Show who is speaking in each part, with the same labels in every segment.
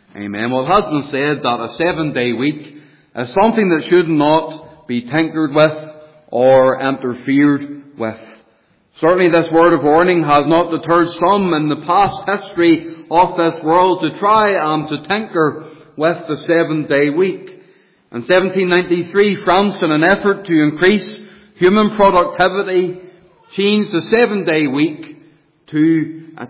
Speaker 1: Amen. Well, it has been said that a 7-day week is something that should not be tinkered with or interfered with. Certainly this word of warning has not deterred some in the past history of this world to try and to tinker with the 7-day week. In 1793, France, in an effort to increase human productivity, changed the 7-day week to a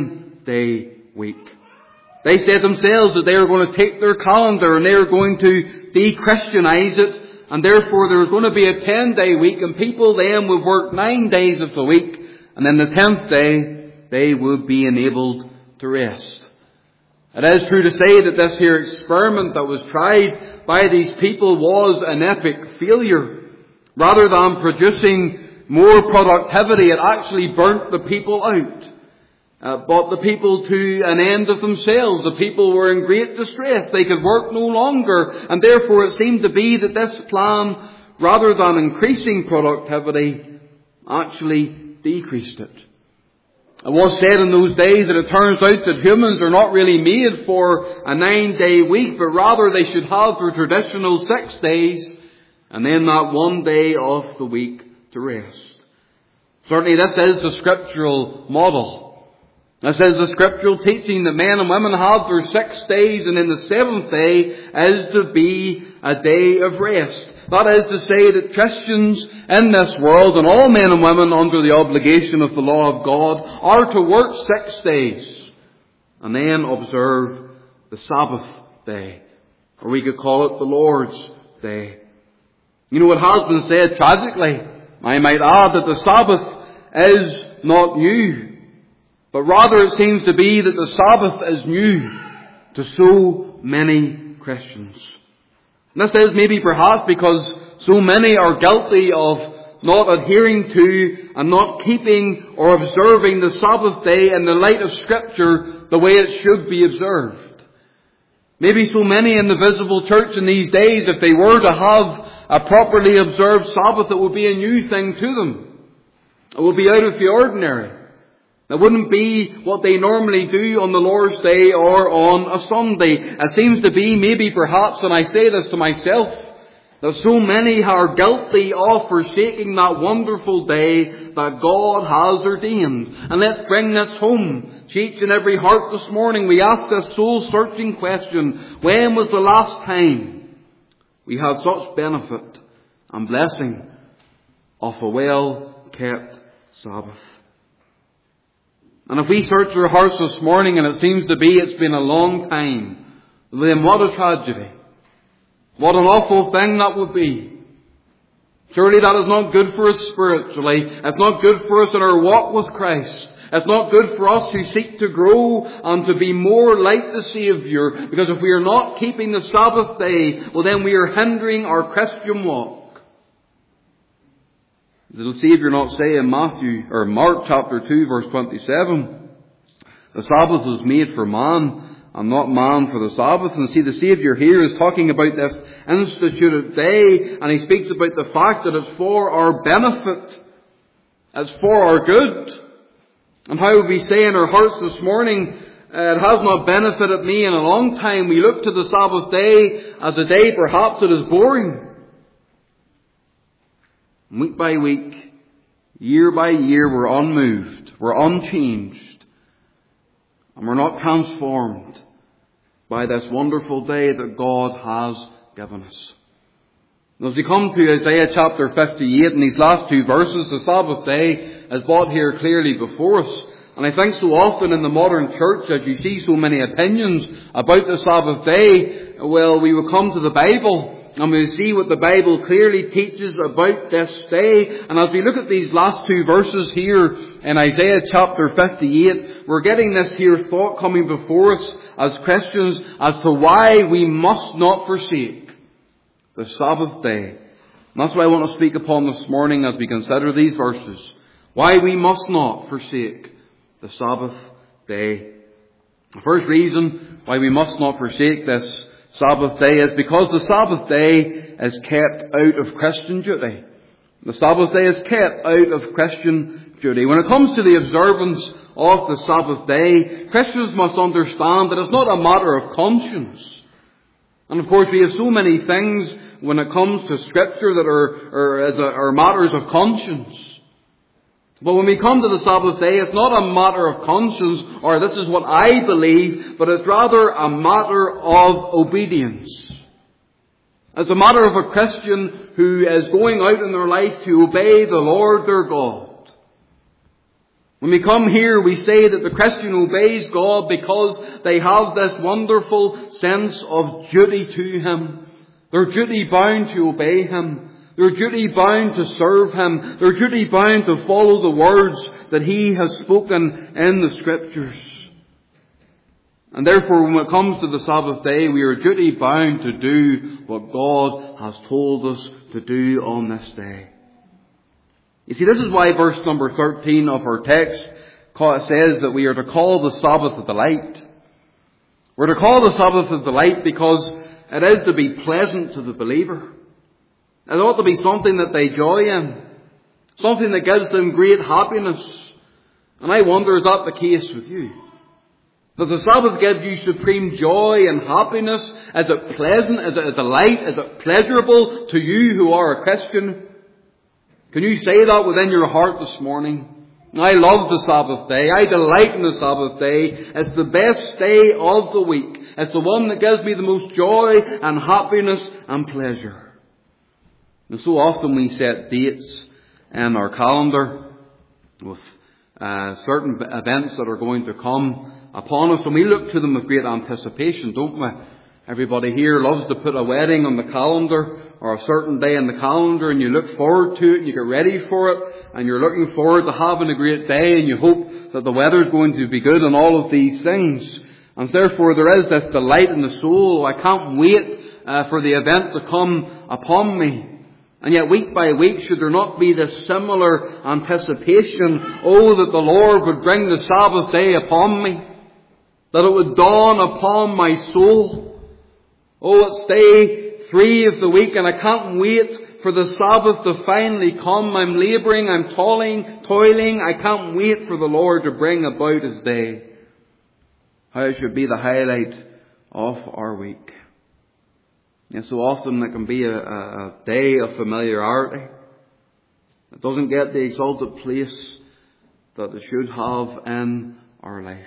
Speaker 1: 10-day week. They said themselves that they were going to take their calendar and they were going to de-Christianize it, and therefore there was going to be a 10-day week, and people then would work 9 days of the week, and then the 10th day they would be enabled to rest. It is true to say that this here experiment that was tried by these people was an epic failure. Rather than producing more productivity, it actually burnt the people out. Brought the people to an end of themselves. The people were in great distress. They could work no longer. And therefore it seemed to be that this plan, rather than increasing productivity, actually decreased it. It was said in those days that it turns out that humans are not really made for a 9-day week, but rather they should have their traditional 6 days and then that 1 day of the week to rest. Certainly this is the scriptural model. This is the scriptural teaching that men and women have their 6 days, and then the 7th day is to be a day of rest. That is to say that Christians in this world, and all men and women under the obligation of the law of God, are to work 6 days and then observe the Sabbath day, or we could call it the Lord's day. You know, it has been said tragically, I might add, that the Sabbath is not new, but rather it seems to be that the Sabbath is new to so many Christians. And this is maybe perhaps because so many are guilty of not adhering to and not keeping or observing the Sabbath day in the light of Scripture the way it should be observed. Maybe so many in the visible church in these days, if they were to have a properly observed Sabbath, it would be a new thing to them. It would be out of the ordinary. It wouldn't be what they normally do on the Lord's Day or on a Sunday. It seems to be, maybe perhaps, and I say this to myself, that so many are guilty of forsaking that wonderful day that God has ordained. And let's bring this home to each and every heart this morning. We ask this soul-searching question: when was the last time we had such benefit and blessing of a well-kept Sabbath? And if we search our hearts this morning and it seems to be it's been a long time, then what a tragedy. What an awful thing that would be. Surely that is not good for us spiritually. It's not good for us in our walk with Christ. It's not good for us who seek to grow and to be more like the Saviour. Because if we are not keeping the Sabbath day, well then we are hindering our Christian walk. Does the Saviour not say in Mark chapter 2 verse 27, the Sabbath was made for man and not man for the Sabbath? And see, the Saviour here is talking about this instituted day, and he speaks about the fact that it's for our benefit. It's for our good. And how would we say in our hearts this morning, it has not benefited me in a long time. We look to the Sabbath day as a day perhaps that is boring. Week by week, year by year, we're unmoved, we're unchanged, and we're not transformed by this wonderful day that God has given us. And as we come to Isaiah chapter 58, in these last 2 verses, the Sabbath day is brought here clearly before us. And I think so often in the modern church, as you see so many opinions about the Sabbath day, well, we will come to the Bible and we'll see what the Bible clearly teaches about this day. And as we look at these last 2 verses here in Isaiah chapter 58, we're getting this here thought coming before us as Christians as to why we must not forsake the Sabbath day. And that's what I want to speak upon this morning as we consider these verses. Why we must not forsake the Sabbath day. The first reason why we must not forsake this Sabbath day is because the Sabbath day is kept out of Christian duty. The Sabbath day is kept out of Christian duty. When it comes to the observance of the Sabbath day, Christians must understand that it's not a matter of conscience. And of course we have so many things when it comes to Scripture that are matters of conscience. But when we come to the Sabbath day, it's not a matter of conscience, or this is what I believe, but it's rather a matter of obedience. It's a matter of a Christian who is going out in their life to obey the Lord their God. When we come here, we say that the Christian obeys God because they have this wonderful sense of duty to Him. They're duty bound to obey Him. They're duty bound to serve Him. They're duty bound to follow the words that He has spoken in the Scriptures. And therefore, when it comes to the Sabbath day, we are duty bound to do what God has told us to do on this day. You see, this is why verse number 13 of our text says that we are to call the Sabbath a delight. We're to call the Sabbath a delight because it is to be pleasant to the believer. It ought to be something that they joy in. Something that gives them great happiness. And I wonder, is that the case with you? Does the Sabbath give you supreme joy and happiness? Is it pleasant? Is it a delight? Is it pleasurable to you who are a Christian? Can you say that within your heart this morning? I love the Sabbath day. I delight in the Sabbath day. It's the best day of the week. It's the one that gives me the most joy and happiness and pleasure. And so often we set dates in our calendar with certain events that are going to come upon us, and we look to them with great anticipation, don't we? Everybody here loves to put a wedding on the calendar or a certain day in the calendar, and you look forward to it and you get ready for it, and you're looking forward to having a great day, and you hope that the weather's going to be good and all of these things. And therefore there is this delight in the soul. I can't wait for the event to come upon me. And yet week by week, should there not be this similar anticipation, that the Lord would bring the Sabbath day upon me, that it would dawn upon my soul. It's day 3 of the week and I can't wait for the Sabbath to finally come. I'm labouring, I'm toiling, I can't wait for the Lord to bring about His day. How it should be the highlight of our week. And so often it can be a day of familiarity. It doesn't get the exalted place that it should have in our life.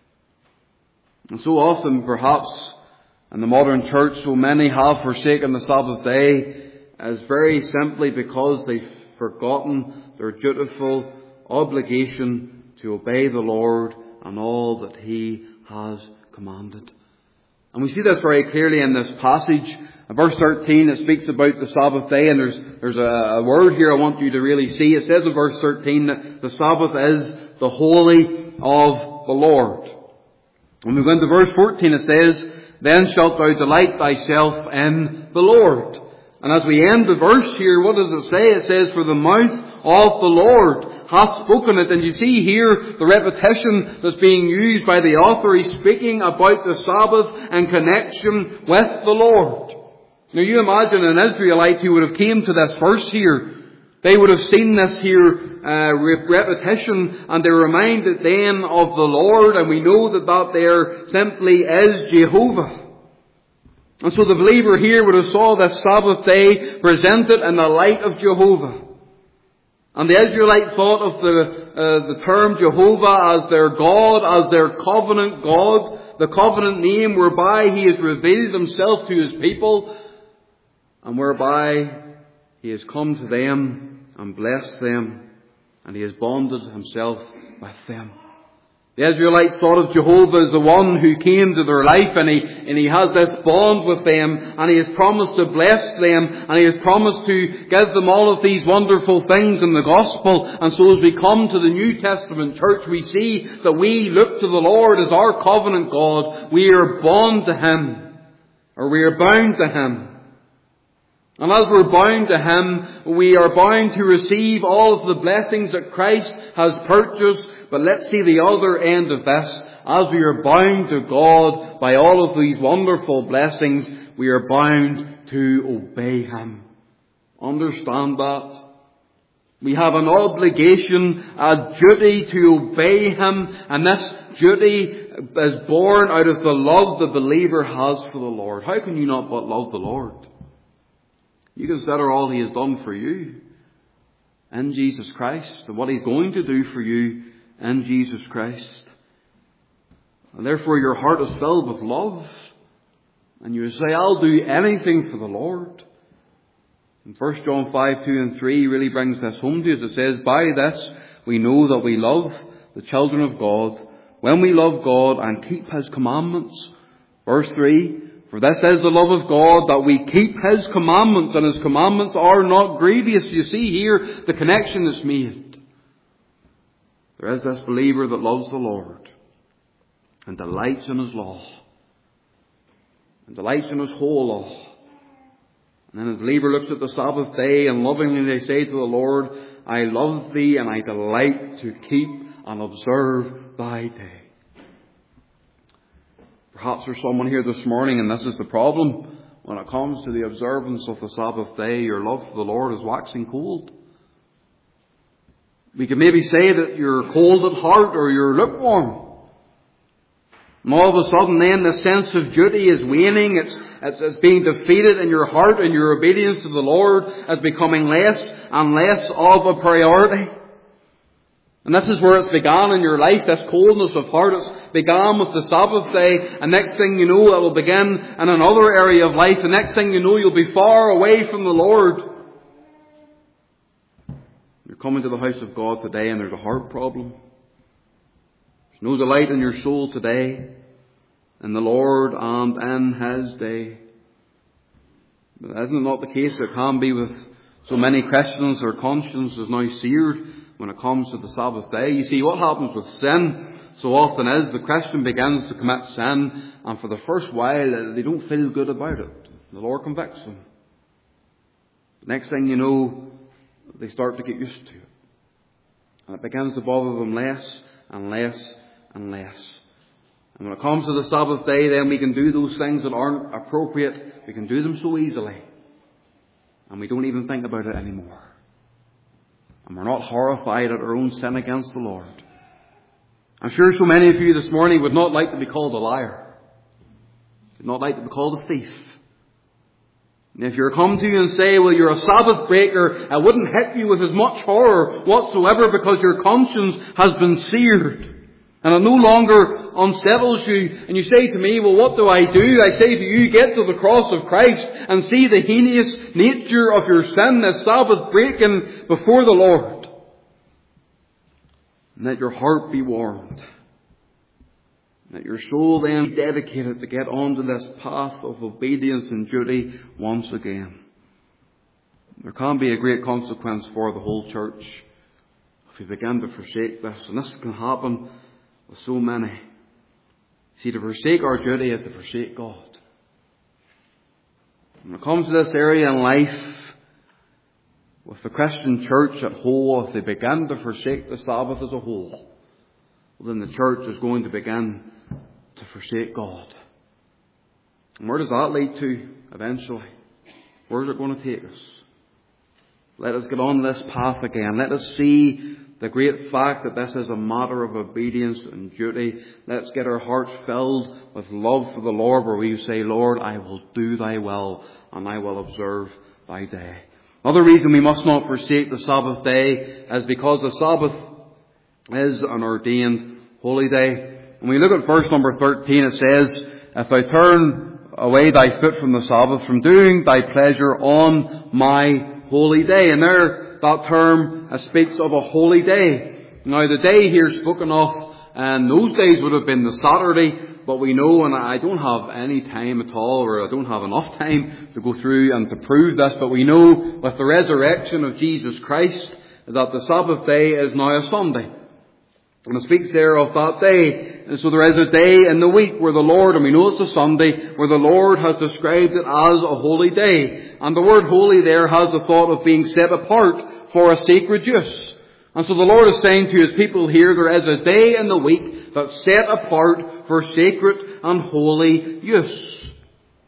Speaker 1: And so often, perhaps, in the modern church, so many have forsaken the Sabbath day as very simply because they've forgotten their dutiful obligation to obey the Lord and all that He has commanded. And we see this very clearly in this passage. In verse 13, it speaks about the Sabbath day, and there's a word here I want you to really see. It says in verse 13 that the Sabbath is the holy of the Lord. When we go into verse 14, it says, "Then shalt thou delight thyself in the Lord." And as we end the verse here, what does it say? It says, "For the mouth of the Lord hath spoken it." And you see here the repetition that's being used by the author. He's speaking about the Sabbath in connection with the Lord. Now you imagine an Israelite who would have came to this verse here. They would have seen this here repetition, and they're reminded then of the Lord, and we know that there simply is Jehovah. And so the believer here would have saw this Sabbath day presented in the light of Jehovah. And the Israelite thought of the term Jehovah as their God, as their covenant God, the covenant name whereby He has revealed Himself to His people, and whereby He has come to them and blessed them, and He has bonded Himself with them. The Israelites thought of Jehovah as the one who came to their life, and he has this bond with them, and He has promised to bless them, and He has promised to give them all of these wonderful things in the gospel. And so as we come to the New Testament church, we see that we look to the Lord as our covenant God. We are bound to Him, or we are bound to Him. And as we're bound to Him, we are bound to receive all of the blessings that Christ has purchased. But let's see the other end of this. As we are bound to God by all of these wonderful blessings, we are bound to obey Him. Understand that. We have an obligation, a duty to obey Him, and this duty is born out of the love the believer has for the Lord. How can you not but love the Lord? You consider all He has done for you in Jesus Christ, and what He's going to do for you in Jesus Christ. And therefore your heart is filled with love, and you say, I'll do anything for the Lord. And 1 John 5:2-3 really brings this home to us. It says, by this we know that we love the children of God, when we love God and keep His commandments. Verse 3, for this is the love of God, that we keep His commandments, and His commandments are not grievous. You see here the connection that's made. There is this believer that loves the Lord and delights in His law, and delights in His whole law. And then the believer looks at the Sabbath day, and lovingly they say to the Lord, I love Thee and I delight to keep and observe Thy day. Perhaps there's someone here this morning, and this is the problem. When it comes to the observance of the Sabbath day, your love for the Lord is waxing cold. We could maybe say that you're cold at heart or you're lukewarm. And all of a sudden then the sense of duty is waning. It's being defeated in your heart, and your obedience to the Lord is becoming less and less of a priority. And this is where it's begun in your life, this coldness of heart. It's began with the Sabbath day, and next thing you know, it will begin in another area of life. The next thing you know, you'll be far away from the Lord. You're coming to the house of God today, and there's a heart problem. There's no delight in your soul today in the Lord and in His day. But isn't it not the case it can be with so many Christians? Their conscience is now seared when it comes to the Sabbath day. You see, what happens with sin so often is the Christian begins to commit sin, and for the first while they don't feel good about it. The Lord convicts them. The next thing you know, they start to get used to it. And it begins to bother them less and less and less. And when it comes to the Sabbath day, then we can do those things that aren't appropriate. We can do them so easily. And we don't even think about it anymore. And we're not horrified at our own sin against the Lord. I'm sure so many of you this morning would not like to be called a liar. Would not like to be called a thief. And if you're come to you and say, well, you're a Sabbath breaker, I wouldn't hit you with as much horror whatsoever, because your conscience has been seared. And it no longer unsettles you. And you say to me, well, what do? I say to you, get to the cross of Christ and see the heinous nature of your sin as Sabbath breaking before the Lord. And let your heart be warmed. Let your soul then be dedicated to get onto this path of obedience and duty once again. There can be a great consequence for the whole church if we begin to forsake this. And this can happen with so many. See, to forsake our duty is to forsake God. When it comes to this area in life, with the Christian church at whole, if they begin to forsake the Sabbath as a whole, well, then the church is going to begin to forsake God. And where does that lead to eventually? Where is it going to take us? Let us get on this path again. Let us see the great fact that this is a matter of obedience and duty. Let's get our hearts filled with love for the Lord, where we say, Lord, I will do Thy will and I will observe Thy day. Another reason we must not forsake the Sabbath day is because the Sabbath is an ordained holy day. When we look at verse number 13, it says, if thou turn away thy foot from the Sabbath, from doing thy pleasure on my holy day. And there, that term speaks of a holy day. Now, the day here spoken of in those days would have been the Saturday, but we know, and I don't have any time at all, or I don't have enough time to go through and to prove this, but we know with the resurrection of Jesus Christ that the Sabbath day is now a Sunday. And it speaks there of that day. And so there is a day in the week where the Lord, and we know it's a Sunday, where the Lord has described it as a holy day. And the word holy there has the thought of being set apart for a sacred use. And so the Lord is saying to His people here, there is a day in the week that's set apart for sacred and holy use.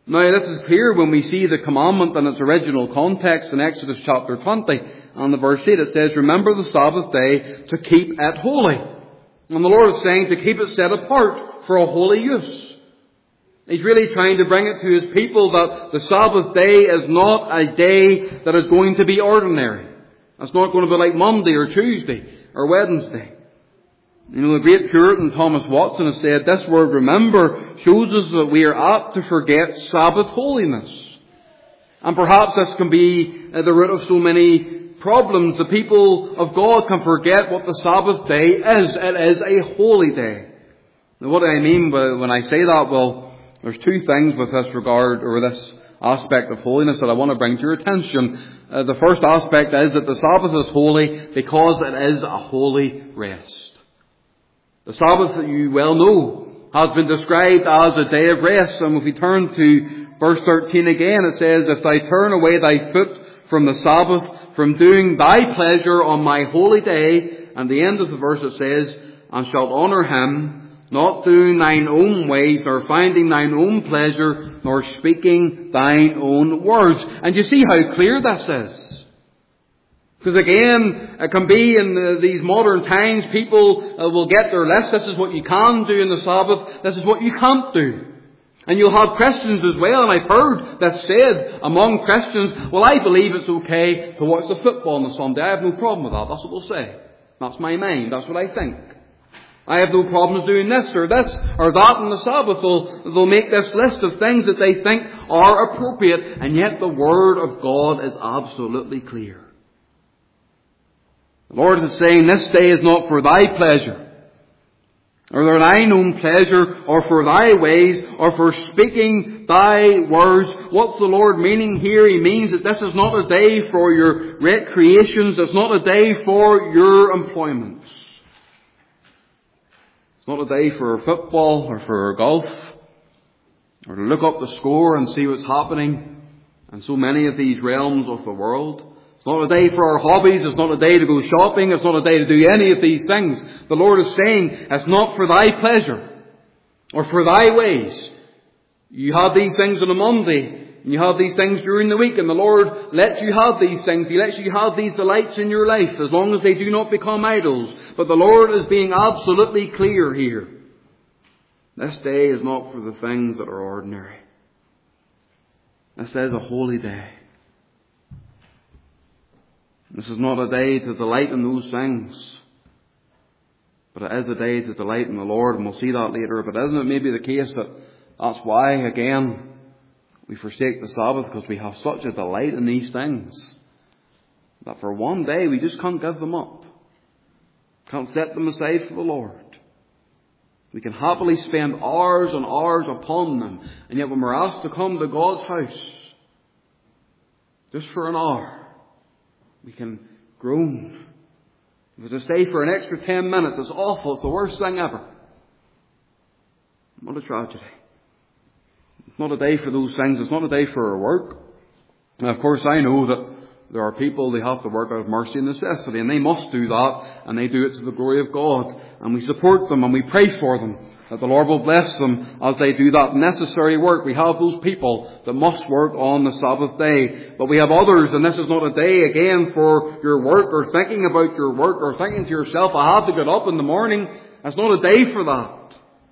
Speaker 1: Now this is clear when we see the commandment in its original context in Exodus chapter 20. And the verse 8 it says, remember the Sabbath day to keep it holy. And the Lord is saying to keep it set apart for a holy use. He's really trying to bring it to His people that the Sabbath day is not a day that is going to be ordinary. It's not going to be like Monday or Tuesday or Wednesday. You know, the great Puritan Thomas Watson has said this word remember shows us that we are apt to forget Sabbath holiness. And perhaps this can be the root of so many problems. The people of God can forget what the Sabbath day is. It is a holy day. Now what do I mean when I say that? Well, there's two things with this regard, or this aspect of holiness that I want to bring to your attention. The first aspect is that the Sabbath is holy because it is a holy rest. The Sabbath, that you well know, has been described as a day of rest. And if we turn to verse 13 again, it says, if thou turn away thy foot from the Sabbath, from doing thy pleasure on my holy day, and the end of the verse it says, and shalt honour him, not doing thine own ways, nor finding thine own pleasure, nor speaking thine own words. And you see how clear this is. Because again, it can be in these modern times, people will get their list. This is what you can do in the Sabbath. This is what you can't do. And you'll have Christians as well, and I've heard this said among Christians, well, I believe it's okay to watch the football on the Sunday. I have no problem with that. That's what they'll say. That's my mind. That's what I think. I have no problems doing this or that on the Sabbath. They'll make this list of things that they think are appropriate, and yet the Word of God is absolutely clear. The Lord is saying, this day is not for thy pleasure, or for thine own pleasure, or for thy ways, or for speaking thy words. What's the Lord meaning here? He means that this is not a day for your recreations. It's not a day for your employments. It's not a day for football or for golf, or to look up the score and see what's happening in so many of these realms of the world. It's not a day for our hobbies. It's not a day to go shopping. It's not a day to do any of these things. The Lord is saying, it's not for thy pleasure or for thy ways. You have these things on a Monday, and you have these things during the week, and the Lord lets you have these things. He lets you have these delights in your life, as long as they do not become idols. But the Lord is being absolutely clear here. This day is not for the things that are ordinary. This is a holy day. This is not a day to delight in those things, but it is a day to delight in the Lord, and we'll see that later. But isn't it maybe the case that that's why, again, we forsake the Sabbath, because we have such a delight in these things, that for one day we just can't give them up. Can't set them aside for the Lord. We can happily spend hours and hours upon them, and yet when we're asked to come to God's house, just for an hour, we can groan. If it's to stay for an extra 10 minutes, it's awful. It's the worst thing ever. What a tragedy. It's not a day for those things. It's not a day for our work. And of course, I know that there are people, they have to work out of mercy and necessity, and they must do that, and they do it to the glory of God. And we support them and we pray for them, that the Lord will bless them as they do that necessary work. We have those people that must work on the Sabbath day. But we have others, and this is not a day, again, for your work or thinking about your work or thinking to yourself, I have to get up in the morning. It's not a day for that.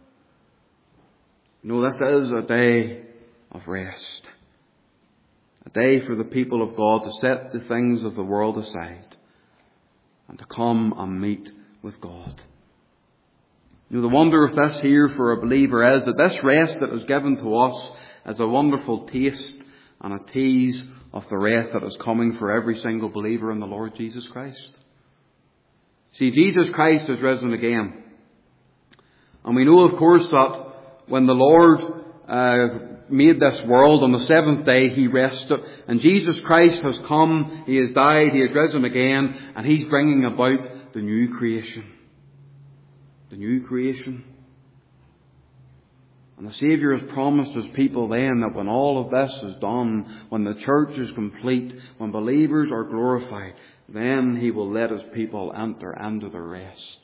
Speaker 1: No, this is a day of rest. A day for the people of God to set the things of the world aside and to come and meet with God. You know, the wonder of this here for a believer is that this rest that is given to us is a wonderful taste and a tease of the rest that is coming for every single believer in the Lord Jesus Christ. See, Jesus Christ is risen again. And we know, of course, that when the Lord made this world on the seventh day, He rested. And Jesus Christ has come, He has died, He has risen again, and He's bringing about the new creation. The new creation. And the Saviour has promised His people then that when all of this is done, when the church is complete, when believers are glorified, then He will let His people enter into their rest.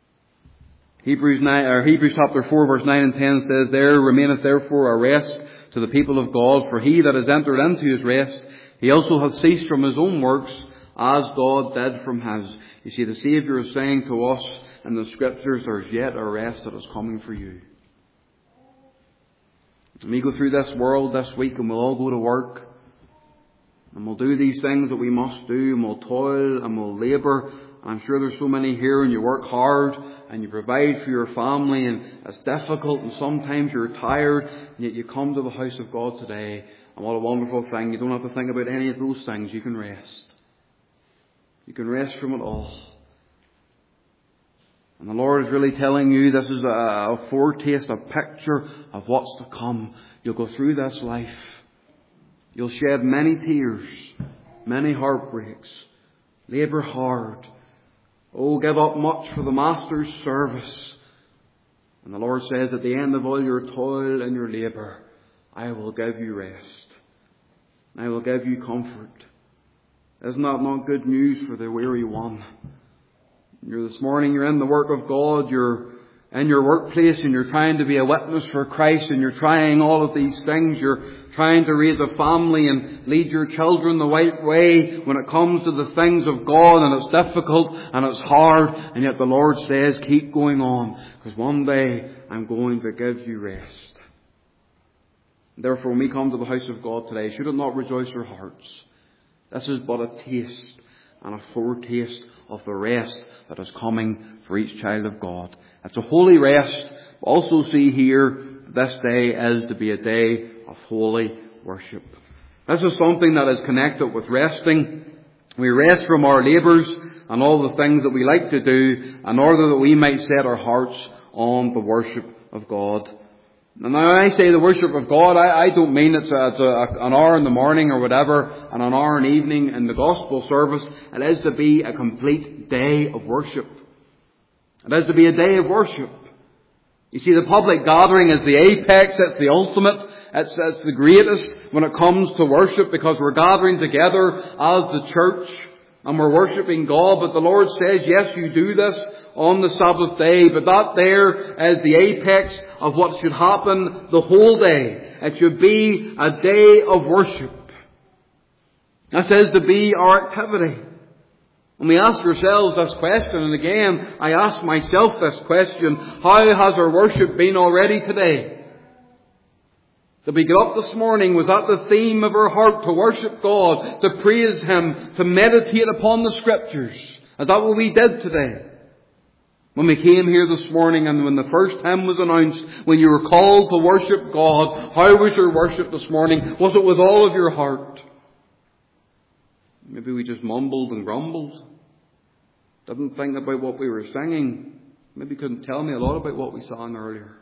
Speaker 1: Hebrews chapter 4 verse 9 and 10 says, there remaineth therefore a rest to the people of God, for he that has entered into his rest, he also hath ceased from his own works, as God did from his. You see, the Saviour is saying to us in the Scriptures, there's yet a rest that is coming for you. And we go through this world this week and we'll all go to work. And we'll do these things that we must do, and we'll toil and we'll labour. I'm sure there's so many here, and you work hard and you provide for your family, and it's difficult and sometimes you're tired, and yet you come to the house of God today, and what a wonderful thing. You don't have to think about any of those things. You can rest. You can rest from it all. And the Lord is really telling you this is a foretaste, a picture of what's to come. You'll go through this life. You'll shed many tears, many heartbreaks, labour hard. Oh, give up much for the Master's service. And the Lord says, at the end of all your toil and your labour, I will give you rest. I will give you comfort. Isn't that not good news for the weary one? This morning you're in the work of God, you're in your workplace and you're trying to be a witness for Christ, and you're trying all of these things. You're trying to raise a family and lead your children the right way when it comes to the things of God, and it's difficult and it's hard, and yet the Lord says, keep going on, because one day I'm going to give you rest. Therefore, when we come to the house of God today, should it not rejoice your hearts? This is but a taste and a foretaste of the rest that is coming for each child of God. It's a holy rest. But also see here, this day is to be a day of holy worship. This is something that is connected with resting. We rest from our labours and all the things that we like to do in order that we might set our hearts on the worship of God. And now when I say the worship of God, I don't mean it's an hour in the morning or whatever, and an hour in the evening in the gospel service. It is to be a complete day of worship. It is to be a day of worship. You see, the public gathering is the apex, it's the ultimate, it's the greatest when it comes to worship, because we're gathering together as the church and we're worshipping God. But the Lord says, yes, you do this on the Sabbath day, but that there is the apex of what should happen the whole day. It should be a day of worship. This is to be our activity. And we ask ourselves this question, and again, I ask myself this question, how has our worship been already today? Did we get up this morning? Was that the theme of our heart, to worship God, to praise Him, to meditate upon the Scriptures? Is that what we did today? When we came here this morning and when the first hymn was announced, when you were called to worship God, how was your worship this morning? Was it with all of your heart? Maybe we just mumbled and grumbled. Didn't think about what we were singing. Maybe couldn't tell me a lot about what we sang earlier.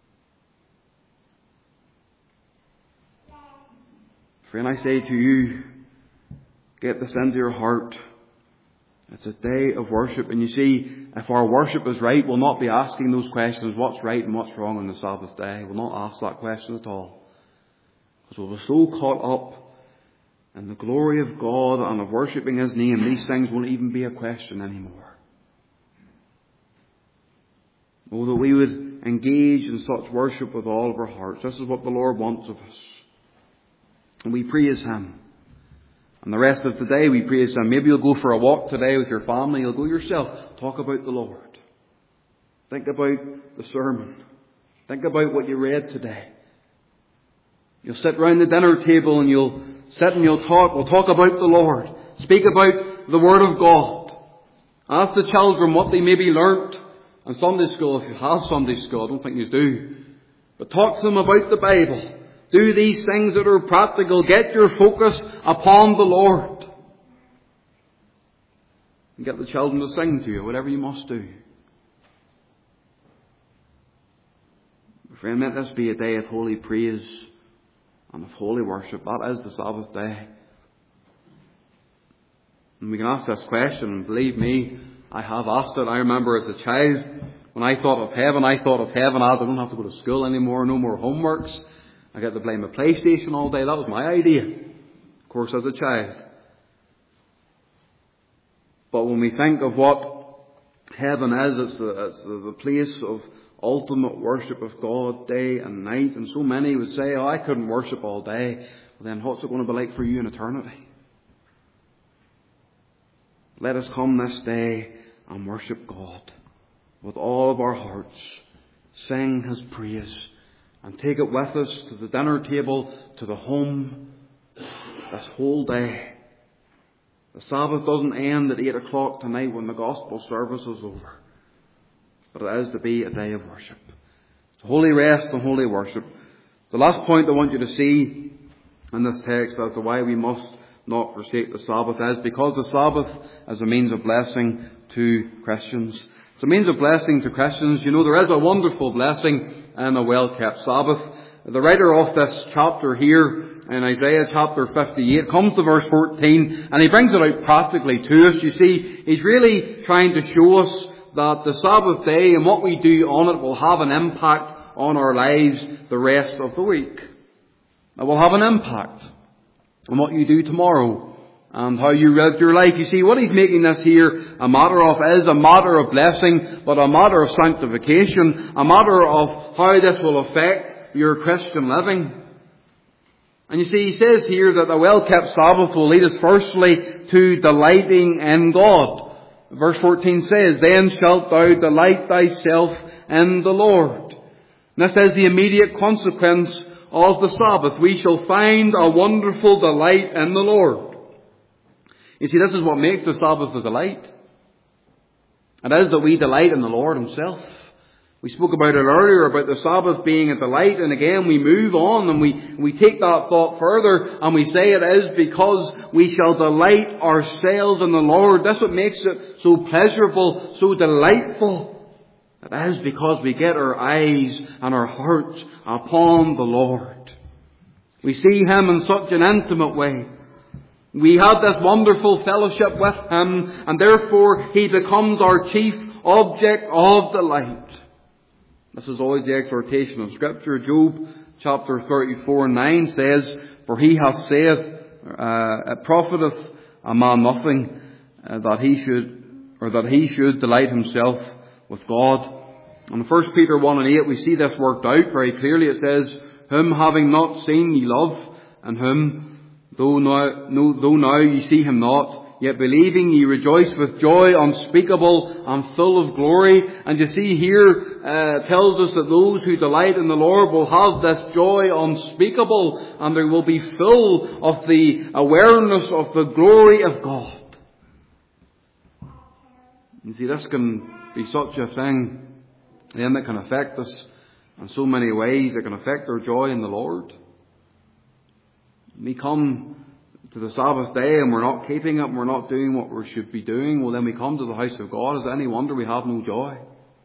Speaker 1: Friend, I say to you, get this into your heart. It's a day of worship. And you see, if our worship is right, we'll not be asking those questions, what's right and what's wrong on the Sabbath day. We'll not ask that question at all. Because we'll be so caught up in the glory of God and of worshipping His name, these things won't even be a question anymore. Oh, that we would engage in such worship with all of our hearts. This is what the Lord wants of us. And we praise Him. And the rest of the day we praise Him. Maybe you'll go for a walk today with your family. You'll go yourself. Talk about the Lord. Think about the sermon. Think about what you read today. You'll sit round the dinner table and you'll sit and you'll talk. We'll talk about the Lord. Speak about the Word of God. Ask the children what they maybe learnt in Sunday school. If you have Sunday school, I don't think you do. But talk to them about the Bible. Do these things that are practical. Get your focus upon the Lord. And get the children to sing to you, whatever you must do. Friend, let this be a day of holy praise and of holy worship. That is the Sabbath day. And we can ask this question, and believe me, I have asked it. I remember as a child, when I thought of heaven as I don't have to go to school anymore, no more homeworks. I get to play my PlayStation all day. That was my idea, of course, as a child. But when we think of what heaven is, it's the place ultimate worship of God day and night. And so many would say, oh, I couldn't worship all day. Well, then what's it going to be like for you in eternity? Let us come this day and worship God with all of our hearts. Sing His praise and take it with us to the dinner table, to the home, this whole day. The Sabbath doesn't end at 8 o'clock tonight when the gospel service is over. But it is to be a day of worship. It's holy rest and holy worship. The last point I want you to see in this text as to why we must not forsake the Sabbath is because the Sabbath is a means of blessing to Christians. It's a means of blessing to Christians. You know, there is a wonderful blessing in a well-kept Sabbath. The writer of this chapter here in Isaiah chapter 58 comes to verse 14 and he brings it out practically to us. You see, he's really trying to show us that the Sabbath day and what we do on it will have an impact on our lives the rest of the week. It will have an impact on what you do tomorrow and how you live your life. You see, what he's making this here a matter of is a matter of blessing, but a matter of sanctification, a matter of how this will affect your Christian living. And you see, he says here that a well-kept Sabbath will lead us firstly to delighting in God. Verse 14 says, then shalt thou delight thyself in the Lord. And this is the immediate consequence of the Sabbath. We shall find a wonderful delight in the Lord. You see, this is what makes the Sabbath a delight. It is that we delight in the Lord Himself. We spoke about it earlier, about the Sabbath being a delight, and again we move on and we take that thought further and we say it is because we shall delight ourselves in the Lord. That's what makes it so pleasurable, so delightful. It is because we get our eyes and our hearts upon the Lord. We see Him in such an intimate way. We have this wonderful fellowship with Him, and therefore He becomes our chief object of delight. This is always the exhortation of Scripture. Job chapter 34:9 says, for he hath said, it profiteth a man nothing that he should delight himself with God. In 1 Peter 1:8 we see this worked out very clearly. It says, whom having not seen ye love, and whom though now ye see Him not, yet believing ye rejoice with joy unspeakable and full of glory. And you see here, tells us that those who delight in the Lord will have this joy unspeakable, and they will be full of the awareness of the glory of God. You see, this can be such a thing, then that can affect us in so many ways. It can affect our joy in the Lord. We come to the Sabbath day and we're not keeping it and we're not doing what we should be doing. Well, then we come to the house of God. Is it any wonder we have no joy?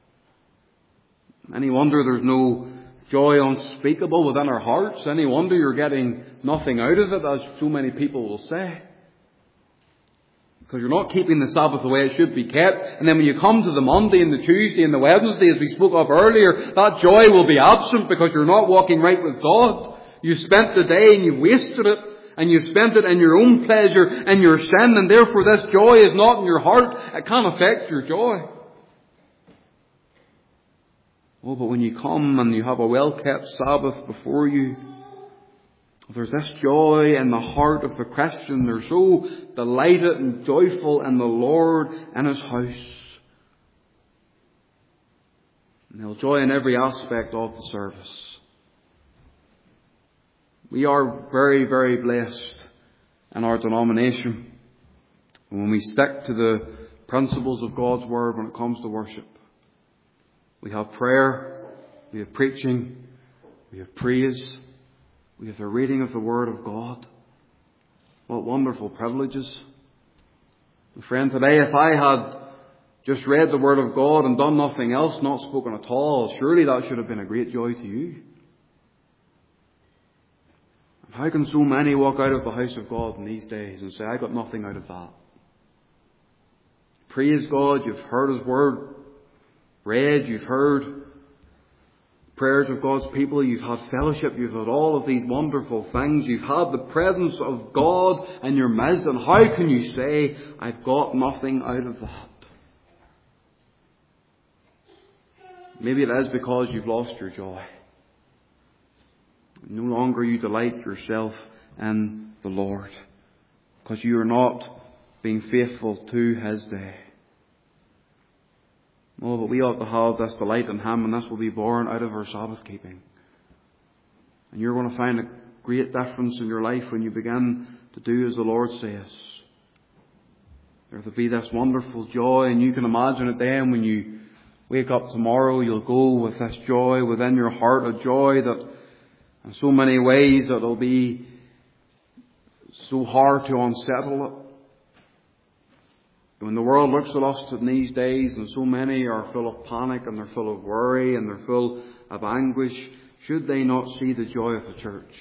Speaker 1: Any wonder there's no joy unspeakable within our hearts? Any wonder you're getting nothing out of it, as so many people will say? Because you're not keeping the Sabbath the way it should be kept. And then when you come to the Monday and the Tuesday and the Wednesday, as we spoke of earlier, that joy will be absent because you're not walking right with God. You spent the day and you wasted it. And you've spent it in your own pleasure and your sin, and therefore this joy is not in your heart. It can affect your joy. Oh, but when you come and you have a well-kept Sabbath before you, there's this joy in the heart of the Christian. They're so delighted and joyful in the Lord and His house. And they'll joy in every aspect of the service. We are very, very blessed in our denomination when we stick to the principles of God's Word when it comes to worship. We have prayer, we have preaching, we have praise, we have the reading of the Word of God. What wonderful privileges. And friend, today if I had just read the Word of God and done nothing else, not spoken at all, surely that should have been a great joy to you. How can so many walk out of the house of God in these days and say, I got nothing out of that? Praise God, you've heard His Word read, you've heard prayers of God's people, you've had fellowship, you've had all of these wonderful things, you've had the presence of God in your midst, and how can you say, I've got nothing out of that? Maybe it is because you've lost your joy. No longer you delight yourself in the Lord, because you are not being faithful to His day. Oh, but we ought to have this delight in Him, and this will be born out of our Sabbath keeping. And you're going to find a great difference in your life when you begin to do as the Lord says. There will be this wonderful joy, and you can imagine it then when you wake up tomorrow, you'll go with this joy within your heart, a joy that in so many ways that it'll be so hard to unsettle it. When the world looks at us in these days, and so many are full of panic, and they're full of worry, and they're full of anguish, should they not see the joy of the church?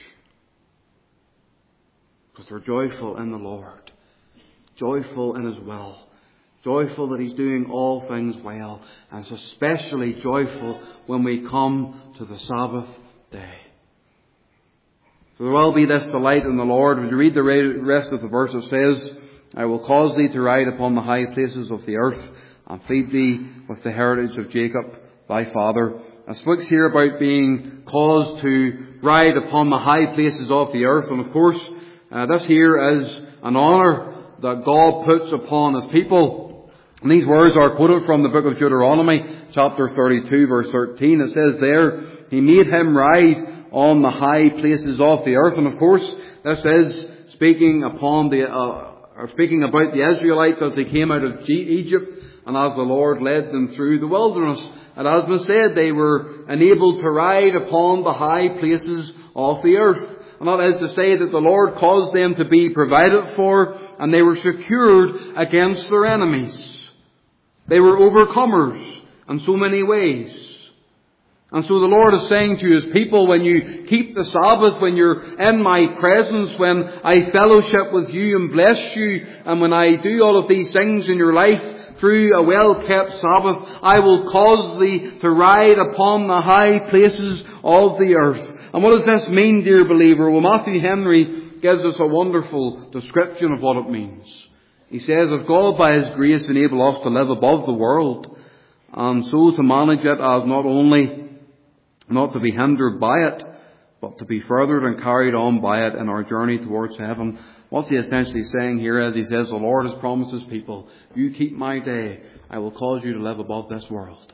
Speaker 1: Because they're joyful in the Lord, joyful in His will, joyful that He's doing all things well, and it's especially joyful when we come to the Sabbath day. So there will be this delight in the Lord. When you read the rest of the verse, it says, I will cause thee to ride upon the high places of the earth, and feed thee with the heritage of Jacob thy father. It speaks here about being caused to ride upon the high places of the earth. And of course, this here is an honour that God puts upon His people. And these words are quoted from the book of Deuteronomy, chapter 32, verse 13. It says there, He made him ride on the high places of the earth. And of course, this is speaking about the Israelites as they came out of Egypt and as the Lord led them through the wilderness. And as was said, they were enabled to ride upon the high places of the earth. And that is to say that the Lord caused them to be provided for, and they were secured against their enemies. They were overcomers in so many ways. And so the Lord is saying to His people, when you keep the Sabbath, when you're in my presence, when I fellowship with you and bless you, and when I do all of these things in your life through a well-kept Sabbath, I will cause thee to ride upon the high places of the earth. And what does this mean, dear believer? Well, Matthew Henry gives us a wonderful description of what it means. He says, if God by His grace enable us to live above the world, and so to manage it as not only not to be hindered by it, but to be furthered and carried on by it in our journey towards heaven. What's he essentially saying here is, he says, the Lord has promised His people, you keep my day, I will cause you to live above this world.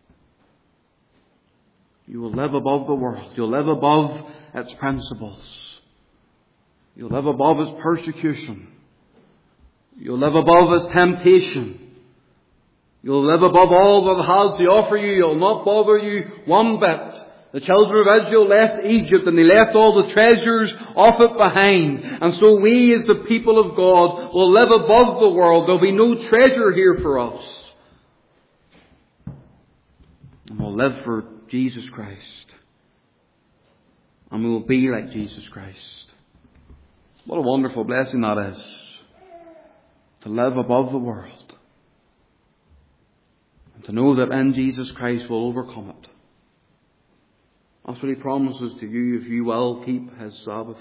Speaker 1: You will live above the world. You'll live above its principles. You'll live above its persecution. You'll live above its temptation. You'll live above all that it has to offer you. You'll not bother you one bit. The children of Israel left Egypt and they left all the treasures of it behind. And so we as the people of God will live above the world. There'll be no treasure here for us. And we'll live for Jesus Christ. And we will be like Jesus Christ. What a wonderful blessing that is. To live above the world. And to know that in Jesus Christ we'll overcome it. That's what He promises to you if you will keep His Sabbath.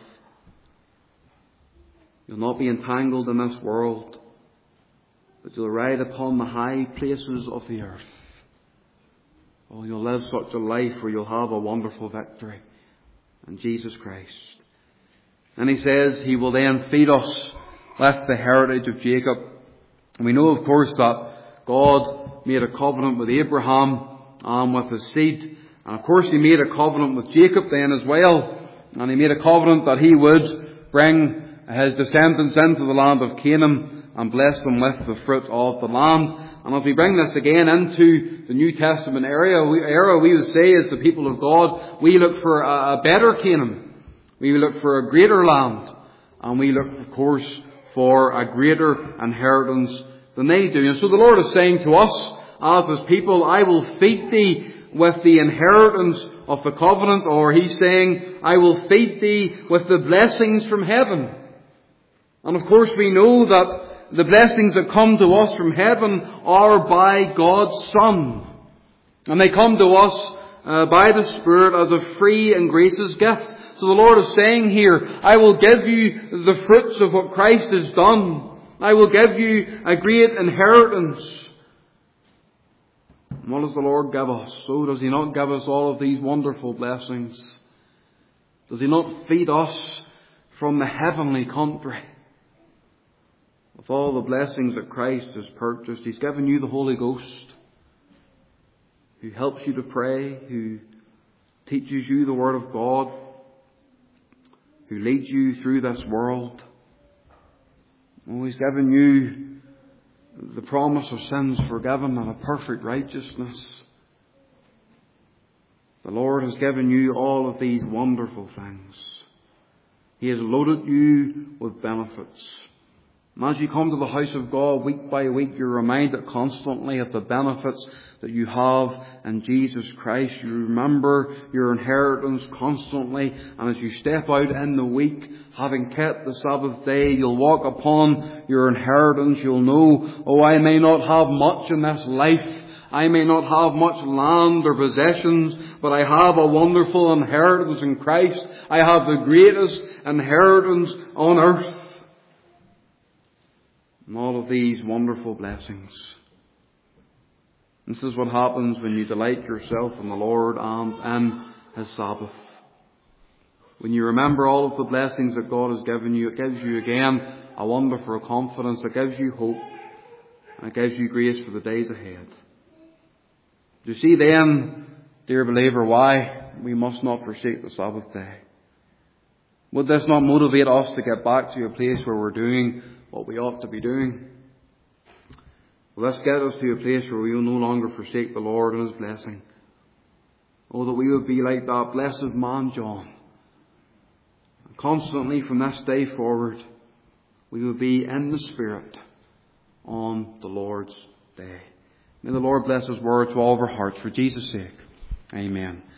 Speaker 1: You'll not be entangled in this world, but you'll ride upon the high places of the earth. Oh, you'll live such a life where you'll have a wonderful victory in Jesus Christ. And He says He will then feed us with the heritage of Jacob. And we know, of course, that God made a covenant with Abraham and with his seed. And of course He made a covenant with Jacob then as well. And He made a covenant that he would bring his descendants into the land of Canaan and bless them with the fruit of the land. And as we bring this again into the New Testament era, we would say as the people of God, we look for a better Canaan. We look for a greater land. And we look, of course, for a greater inheritance than they do. And so the Lord is saying to us, as His people, I will feed thee with the inheritance of the covenant, or He's saying, I will feed thee with the blessings from heaven. And of course we know that the blessings that come to us from heaven are by God's Son. And they come to us by the Spirit as a free and gracious gift. So the Lord is saying here, I will give you the fruits of what Christ has done. I will give you a great inheritance. And what does the Lord give us? Oh, does He not give us all of these wonderful blessings? Does He not feed us from the heavenly country with all the blessings that Christ has purchased? He's given you the Holy Ghost, who helps you to pray, who teaches you the Word of God, who leads you through this world. Oh, He's given you the promise of sins forgiven and a perfect righteousness. The Lord has given you all of these wonderful things. He has loaded you with benefits. And as you come to the house of God week by week, you're reminded constantly of the benefits that you have in Jesus Christ. You remember your inheritance constantly. And as you step out in the week, having kept the Sabbath day, you'll walk upon your inheritance. You'll know, oh, I may not have much in this life. I may not have much land or possessions, but I have a wonderful inheritance in Christ. I have the greatest inheritance on earth. And all of these wonderful blessings. This is what happens when you delight yourself in the Lord and in His Sabbath. When you remember all of the blessings that God has given you, it gives you again a wonderful confidence. It gives you hope. And it gives you grace for the days ahead. Do you see then, dear believer, why we must not forsake the Sabbath day? Would this not motivate us to get back to a place where we're doing what we ought to be doing? Will this get us to a place where we will no longer forsake the Lord and His blessing? Oh, that we would be like that blessed man John. And constantly from this day forward, we will be in the Spirit on the Lord's day. May the Lord bless His word to all of our hearts for Jesus' sake. Amen.